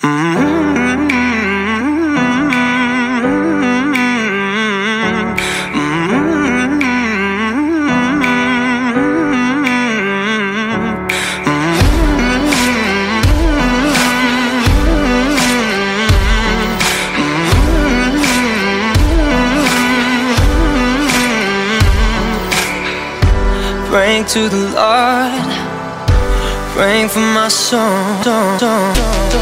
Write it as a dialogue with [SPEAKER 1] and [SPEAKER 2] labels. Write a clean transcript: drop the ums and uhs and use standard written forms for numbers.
[SPEAKER 1] Praying to the Lord, praying for my soul.